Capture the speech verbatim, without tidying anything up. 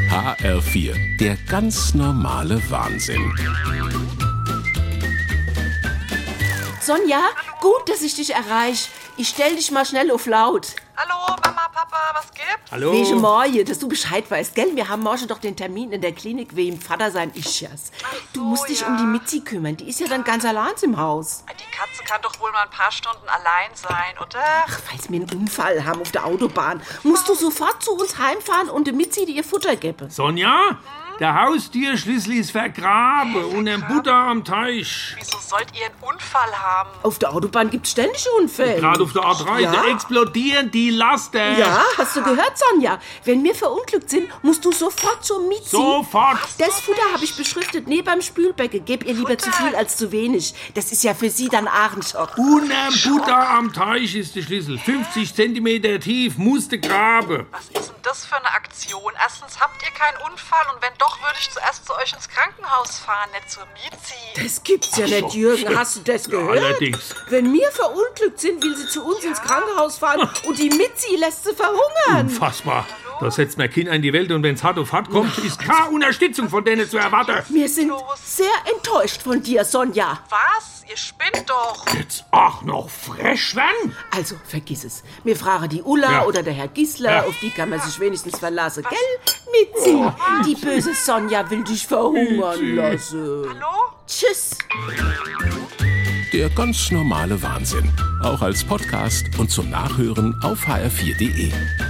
H R vier, der ganz normale Wahnsinn. Sonja, gut, dass ich dich erreiche. Ich stell dich mal schnell auf laut. Hallo, Mama, Papa, was gibt's? Hallo. Wegen morgen, dass du Bescheid weißt, gell? Wir haben morgen doch den Termin in der Klinik wegen Vater sein Ischias. Du so, musst dich ja. um die Mitzi kümmern, die ist ja dann ganz allein im Haus. Die Katze kann doch wohl mal ein paar Stunden allein sein, oder? Ach, weil wir einen Unfall haben auf der Autobahn, musst du sofort zu uns heimfahren und der Mitzi dir ihr Futter geben. Sonja, der Haustierschlüssel ist vergraben und ein Butter am Teich. Wieso sollt ihr einen Unfall haben? Auf der Autobahn gibt's ständig Unfälle. Gerade auf der A drei, Ja? da explodieren die Laster. Ja, hast du gehört, Sonja? Wenn wir verunglückt sind, musst du sofort zur Mitzi. Sofort. Das Futter habe ich beschriftet, nee, beim Spülbecken. Gebt ihr lieber zu viel als zu wenig. Das ist ja für sie dann Aarenschock. Und ein Butter am Teich ist der Schlüssel. fünfzig Zentimeter tief, musste graben. Was ist denn das für eine Aktion? Erstens habt ihr keinen Unfall und wenn doch, würde ich zuerst zu euch ins Krankenhaus fahren, nicht zur Miezi. Das gibt's ja nicht, Jürgen. Hast du das gehört? Allerdings. Wenn wir verunglückt sind, will sie zu uns ins Krankenhaus fahren und die Mitzi lässt sie verhungern. Unfassbar. Da setzt mein Kind in die Welt und wenn's hart auf hart kommt, ist keine Unterstützung von denen zu erwarten. Wir sind sehr enttäuscht von dir, Sonja. Was? Ihr spinnt doch. Jetzt auch noch frech werden? Also, vergiss es. Wir fragen die Ulla Ja. oder der Herr Gisler, Ja. auf die kann man sich wenigstens verlassen. Gell, Mitzi? Die böse Sonja will dich verhungern lassen. Hallo? Tschüss. Der ganz normale Wahnsinn. Auch als Podcast und zum Nachhören auf h r vier punkt d e.